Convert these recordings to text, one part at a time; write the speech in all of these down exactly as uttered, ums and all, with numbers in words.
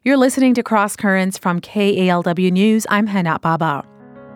You're listening to Cross Currents from K A L W News. I'm Hana Baba.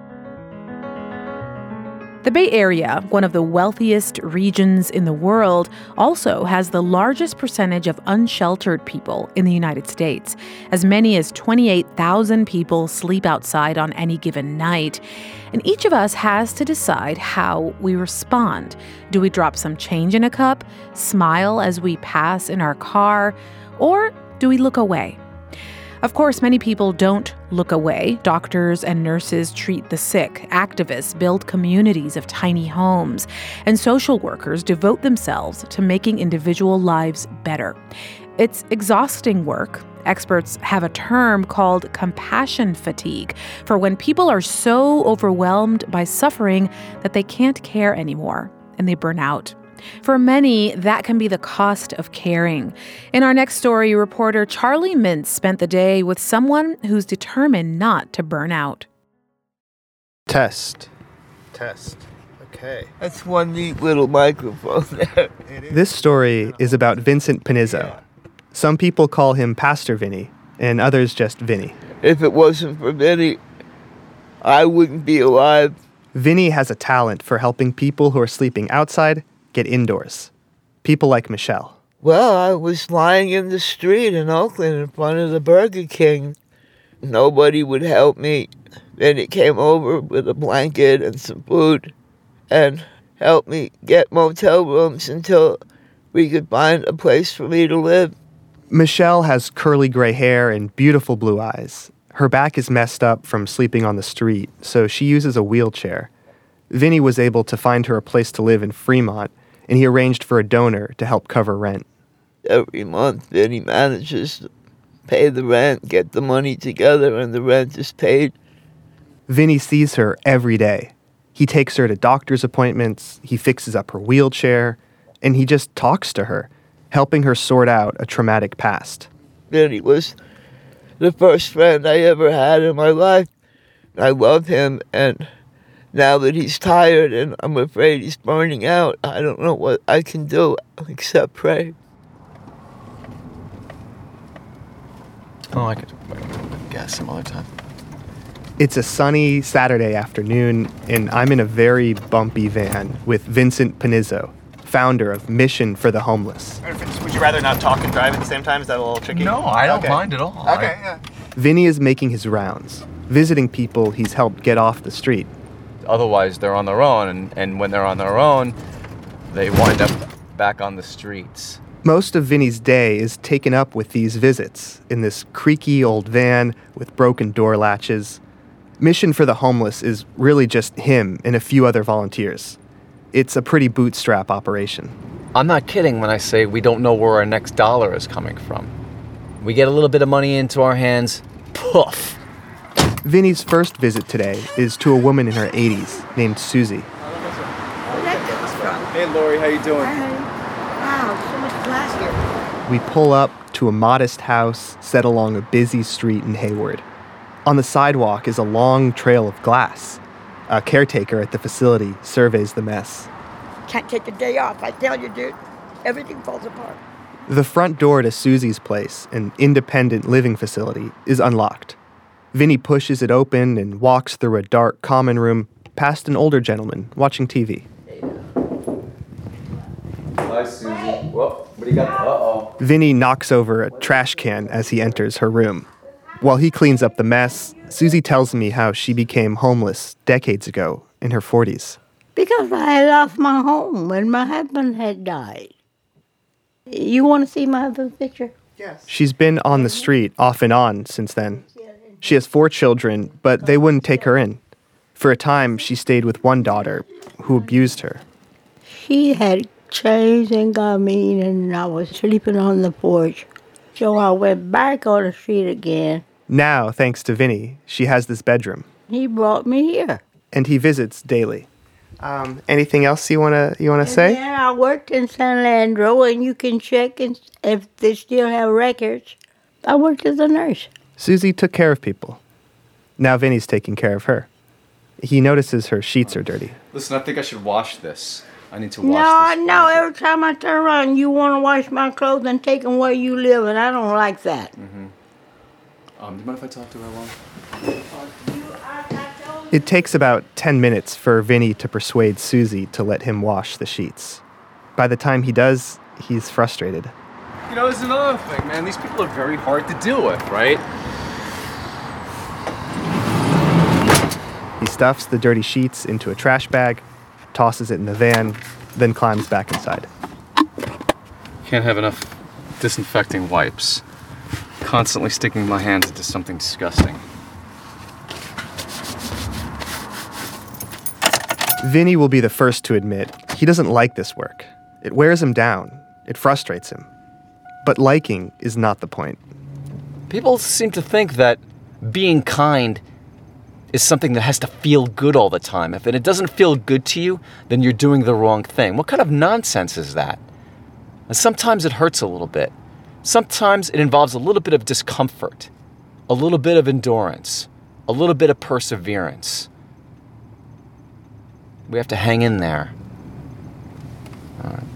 The Bay Area, one of the wealthiest regions in the world, also has the largest percentage of unsheltered people in the United States. As many as twenty-eight thousand people sleep outside on any given night. And each of us has to decide how we respond. Do we drop some change in a cup, smile as we pass in our car, or do we look away? Of course, many people don't look away. Doctors and nurses treat the sick. Activists build communities of tiny homes. And social workers devote themselves to making individual lives better. It's exhausting work. Experts have a term called compassion fatigue for when people are so overwhelmed by suffering that they can't care anymore and they burn out. For many, that can be the cost of caring. In our next story, reporter Charlie Mintz spent the day with someone who's determined not to burn out. Test. Test. Okay. That's one neat little microphone there. This story is about Vincent Pinizzo. Some people call him Pastor Vinny, and others just Vinny. If it wasn't for Vinny, I wouldn't be alive. Vinny has a talent for helping people who are sleeping outside get indoors. People like Michelle. Well, I was lying in the street in Oakland in front of the Burger King. Nobody would help me. Then he came over with a blanket and some food and helped me get motel rooms until we could find a place for me to live. Michelle has curly gray hair and beautiful blue eyes. Her back is messed up from sleeping on the street, so she uses a wheelchair. Vinny was able to find her a place to live in Fremont, and he arranged for a donor to help cover rent. Every month, Vinny manages to pay the rent, get the money together, and the rent is paid. Vinny sees her every day. He takes her to doctor's appointments, he fixes up her wheelchair, and he just talks to her, helping her sort out a traumatic past. Vinny was the first friend I ever had in my life. I love him, and now that he's tired and I'm afraid he's burning out, I don't know what I can do except pray. Oh, I could guess some other time. It's a sunny Saturday afternoon, and I'm in a very bumpy van with Vincent Pinizzo, founder of Mission for the Homeless. Would you rather not talk and drive at the same time? Is that a little tricky? No, I don't okay. mind at all. Okay, I, yeah. Vinny is making his rounds, visiting people he's helped get off the street. Otherwise, they're on their own, and, and when they're on their own, they wind up back on the streets. Most of Vinny's day is taken up with these visits in this creaky old van with broken door latches. Mission for the Homeless is really just him and a few other volunteers. It's a pretty bootstrap operation. I'm not kidding when I say we don't know where our next dollar is coming from. We get a little bit of money into our hands, poof. Vinny's first visit today is to a woman in her eighties named Susie. Hey, Lori, how you doing? Wow, so much glass here. We pull up to a modest house set along a busy street in Hayward. On the sidewalk is a long trail of glass. A caretaker at the facility surveys the mess. Can't take a day off, I tell you, dude. Everything falls apart. The front door to Susie's place, an independent living facility, is unlocked. Vinny pushes it open and walks through a dark common room past an older gentleman watching T V. Hi, Susie. Whoa, what do you got? Uh-oh. Vinny knocks over a trash can as he enters her room. While he cleans up the mess, Susie tells me how she became homeless decades ago in her forties. Because I lost my home when my husband had died. You want to see my husband's picture? Yes. She's been on the street off and on since then. She has four children, but they wouldn't take her in. For a time, she stayed with one daughter who abused her. She had changed and got mean, and I was sleeping on the porch. So I went back on the street again. Now, thanks to Vinny, she has this bedroom. He brought me here. And he visits daily. Um, anything else you wanna you wanna say? Yeah, I worked in San Leandro, and you can check and if they still have records. I worked as a nurse. Susie took care of people. Now Vinny's taking care of her. He notices her sheets are dirty. Listen, I think I should wash this. I need to wash No, this. no, every time I turn around, you want to wash my clothes and take them where you live, and I don't like that. Mm-hmm. Um, do you mind if I talk to her alone? It takes about ten minutes for Vinny to persuade Susie to let him wash the sheets. By the time he does, he's frustrated. You know, there's another thing, man. These people are very hard to deal with, right? He stuffs the dirty sheets into a trash bag, tosses it in the van, then climbs back inside. Can't have enough disinfecting wipes. Constantly sticking my hands into something disgusting. Vinny will be the first to admit he doesn't like this work. It wears him down. It frustrates him. But liking is not the point. People seem to think that being kind is something that has to feel good all the time. If it doesn't feel good to you, then you're doing the wrong thing. What kind of nonsense is that? And sometimes it hurts a little bit. Sometimes it involves a little bit of discomfort, a little bit of endurance, a little bit of perseverance. We have to hang in there. All right.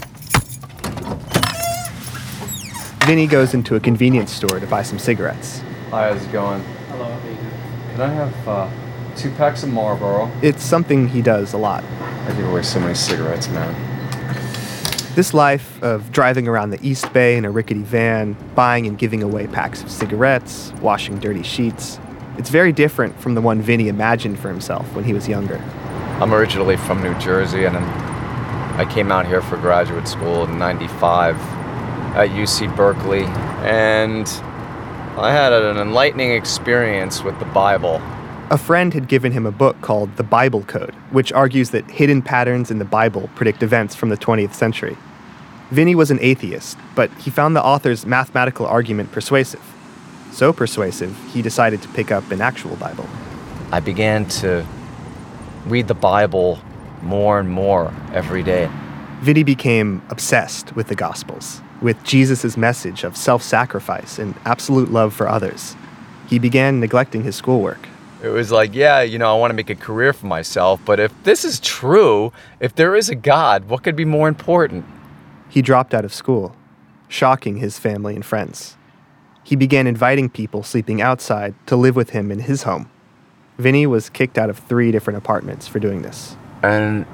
Vinny goes into a convenience store to buy some cigarettes. Hi, how's it going? Hello, how you doing? Can I have uh, two packs of Marlboro? It's something he does a lot. I give away so many cigarettes, man. This life of driving around the East Bay in a rickety van, buying and giving away packs of cigarettes, washing dirty sheets, it's very different from the one Vinny imagined for himself when he was younger. I'm originally from New Jersey, and I came out here for graduate school in ninety-five at U C Berkeley, and I had an enlightening experience with the Bible. A friend had given him a book called The Bible Code, which argues that hidden patterns in the Bible predict events from the twentieth century. Vinny was an atheist, but he found the author's mathematical argument persuasive. So persuasive, he decided to pick up an actual Bible. I began to read the Bible more and more every day. Vinny became obsessed with the Gospels, with Jesus' message of self-sacrifice and absolute love for others. He began neglecting his schoolwork. It was like, yeah, you know, I want to make a career for myself, but if this is true, if there is a God, what could be more important? He dropped out of school, shocking his family and friends. He began inviting people sleeping outside to live with him in his home. Vinny was kicked out of three different apartments for doing this. And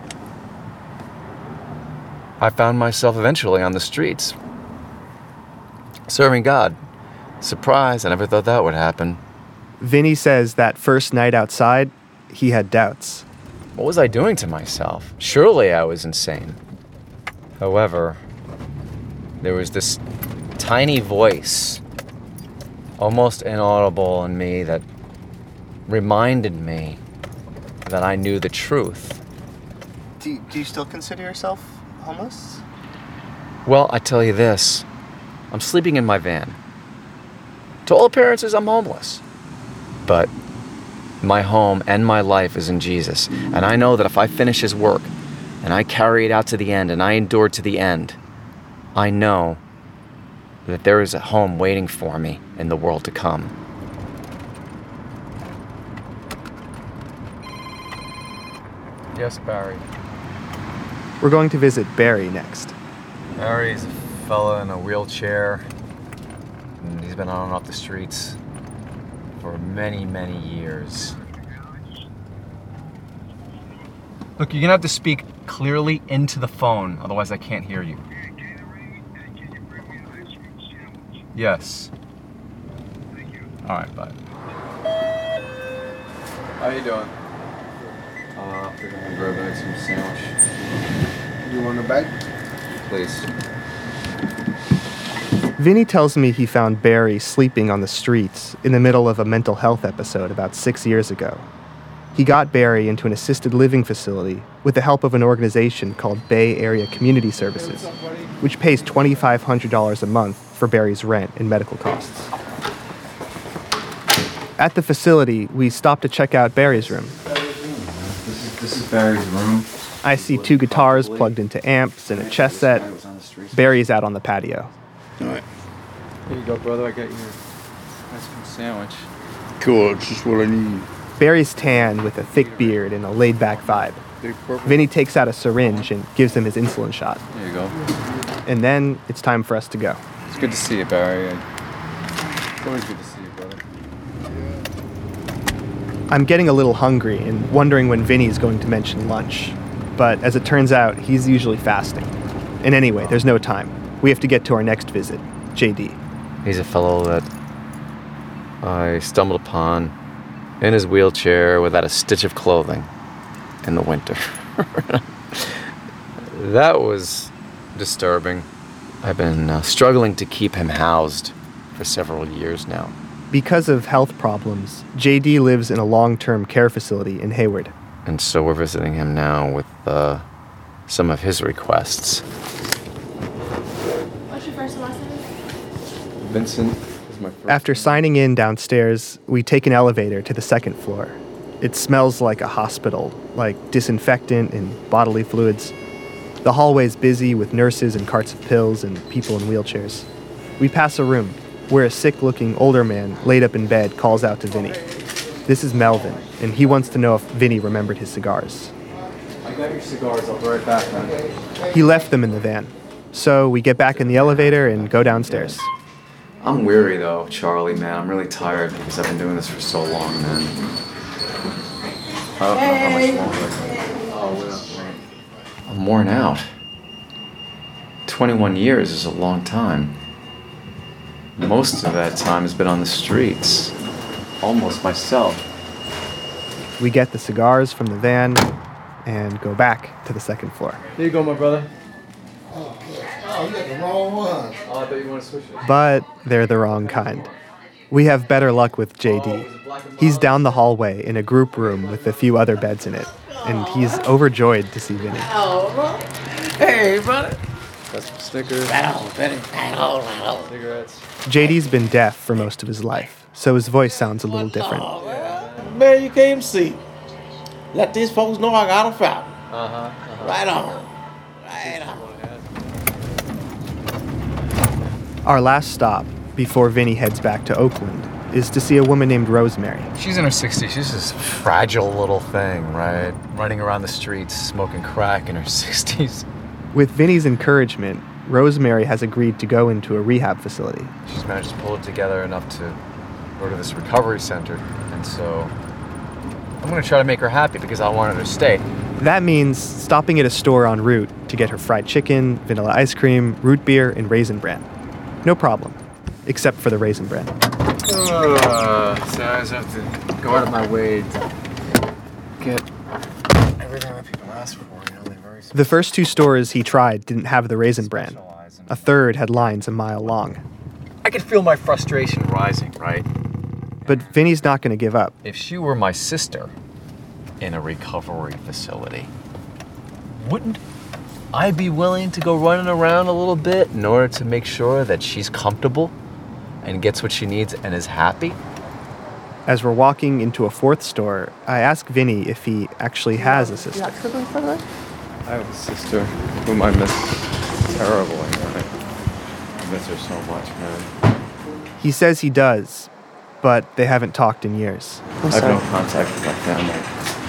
I found myself eventually on the streets, serving God. Surprise, I never thought that would happen. Vinny says that first night outside, he had doubts. What was I doing to myself? Surely I was insane. However, there was this tiny voice, almost inaudible in me, that reminded me that I knew the truth. Do you, do you still consider yourself homeless? Well, I tell you this, I'm sleeping in my van. To all appearances, I'm homeless. But my home and my life is in Jesus. And I know that if I finish his work and I carry it out to the end and I endure to the end, I know that there is a home waiting for me in the world to come. Yes, Barry. We're going to visit Barry next. Barry's a fella in a wheelchair, and he's been on and off the streets for many, many years. Look, you're gonna have to speak clearly into the phone, otherwise I can't hear you. Yes. Alright, bye. How you doing? Uh, we're gonna grab an ice cream sandwich. You want a bag? Please. Vinny tells me he found Barry sleeping on the streets in the middle of a mental health episode about six years ago. He got Barry into an assisted living facility with the help of an organization called Bay Area Community Services, which pays twenty-five hundred dollars a month for Barry's rent and medical costs. At the facility, we stopped to check out Barry's room. This is, this is Barry's room. I see two guitars plugged into amps and a chess set. Barry's out on the patio. All right. Here you go, brother. I got your ice cream sandwich. Cool, it's just what I need. Barry's tan with a thick beard and a laid-back vibe. Big purple. Vinny takes out a syringe and gives him his insulin shot. There you go. And then it's time for us to go. It's good to see you, Barry. It's always good to see you. brother. I'm getting a little hungry and wondering when Vinny's going to mention lunch. But as it turns out, he's usually fasting. And anyway, there's no time. We have to get to our next visit, J D. He's a fellow that I stumbled upon in his wheelchair without a stitch of clothing in the winter. That was disturbing. I've been uh, struggling to keep him housed for several years now. Because of health problems, J D lives in a long-term care facility in Hayward. And so we're visiting him now with uh, some of his requests. What's your first and last name? Vincent is my first. After signing in downstairs, we take an elevator to the second floor. It smells like a hospital, like disinfectant and bodily fluids. The hallway's busy with nurses and carts of pills and people in wheelchairs. We pass a room where a sick-looking older man laid up in bed calls out to Vinny. This is Melvin, and he wants to know if Vinny remembered his cigars. I got your cigars. I'll be right back, man. He left them in the van. So we get back in the elevator and go downstairs. I'm weary though, Charlie, man. I'm really tired because I've been doing this for so long, man. I don't know how much longer. Oh, well, I'm worn out. twenty-one years is a long time. Most of that time has been on the streets. Almost myself. We get the cigars from the van and go back to the second floor. There you go, my brother. Oh, you got the wrong one. Oh, I thought you wanted to switch it. But they're the wrong kind. We have better luck with J D. He's down the hallway in a group room with a few other beds in it, and he's overjoyed to see Vinny. Hey, brother. Got some Snickers. Cigarettes. J D's been deaf for most of his life, so his voice sounds a little different. Man, you came see. Let these folks know I got a fountain. Uh-huh. uh-huh. Right on. Right on. Our last stop, before Vinny heads back to Oakland, is to see a woman named Rosemary. She's in her sixties. She's this fragile little thing, right? Running around the streets, smoking crack in her sixties. With Vinny's encouragement, Rosemary has agreed to go into a rehab facility. She's managed to pull it together enough to go to this recovery center. And so I'm going to try to make her happy because I want her to stay. That means stopping at a store en route to get her fried chicken, vanilla ice cream, root beer, and Raisin Bran. No problem, except for the Raisin Bran. Uh, so I just have to go out of my way to get everything that people ask for. You know, they're very The first two stores he tried didn't have the Raisin Bran. A third had lines a mile long. I could feel my frustration rising, right? But Vinny's not going to give up. If she were my sister in a recovery facility, wouldn't I be willing to go running around a little bit in order to make sure that she's comfortable and gets what she needs and is happy? As we're walking into a fourth store, I ask Vinny if he actually has a sister. I have a sister whom I miss terribly. Right? I miss her so much, man. He says he does, but they haven't talked in years. I have no contact with my family.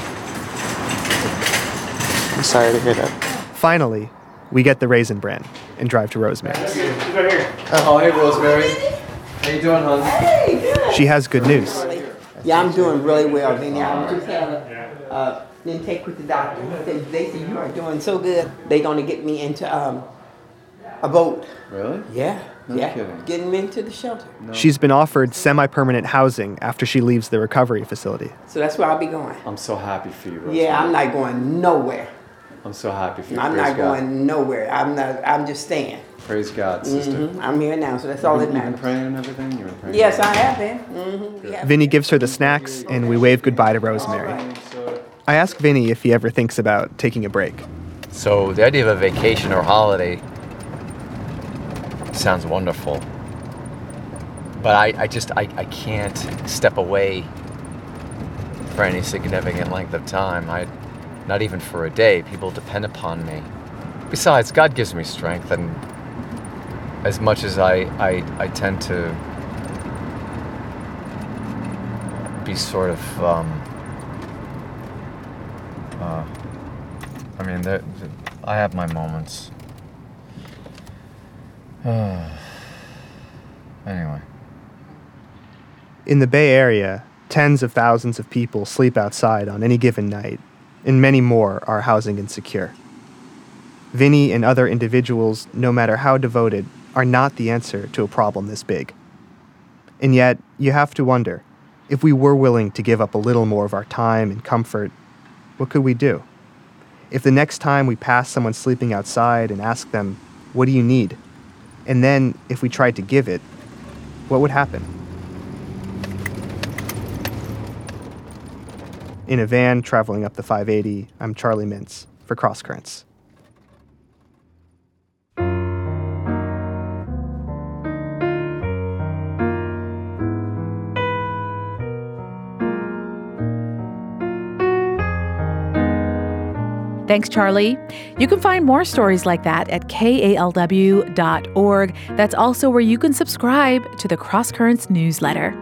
I'm sorry to hear that. Finally, we get the Raisin Bran and drive to Rosemary's. Oh, hey, Rosemary. How you doing, hon? She has good news. Yeah, I'm doing really well, Vinny. I just had a uh, intake with the doctor. They, they said you are doing so good. They're gonna get me into um, a boat. Really? Yeah, No yeah. kidding. Getting me into the shelter. No. She's been offered semi-permanent housing after she leaves the recovery facility. So that's where I'll be going. I'm so happy for you, Rosemary. Yeah, I'm not going nowhere. I'm so happy for you. I'm Praise not God. going nowhere. I'm not. I'm just staying. Praise God, sister. Mhm. I'm here now, so that's all that You've been matters. praying and everything? You've been praying? Yes, I have been. Mm-hmm. We have Vinny gives her the snacks, and we wave goodbye to Rosemary. I ask Vinny if he ever thinks about taking a break. So the idea of a vacation or holiday sounds wonderful. But I, I just, I, I can't step away for any significant length of time. I, not even for a day. People depend upon me. Besides, God gives me strength, and as much as I, I, I tend to be sort of, um, uh, I mean, there, I have my moments. Anyway. In the Bay Area, tens of thousands of people sleep outside on any given night, and many more are housing insecure. Vinny and other individuals, no matter how devoted, are not the answer to a problem this big. And yet, you have to wonder, if we were willing to give up a little more of our time and comfort, what could we do? If the next time we pass someone sleeping outside and ask them, "What do you need?" and then, if we tried to give it, what would happen? In a van traveling up the five eighty, I'm Charlie Mintz for Cross Currents. Thanks, Charlie. You can find more stories like that at K A L W dot org. That's also where you can subscribe to the Cross Currents newsletter.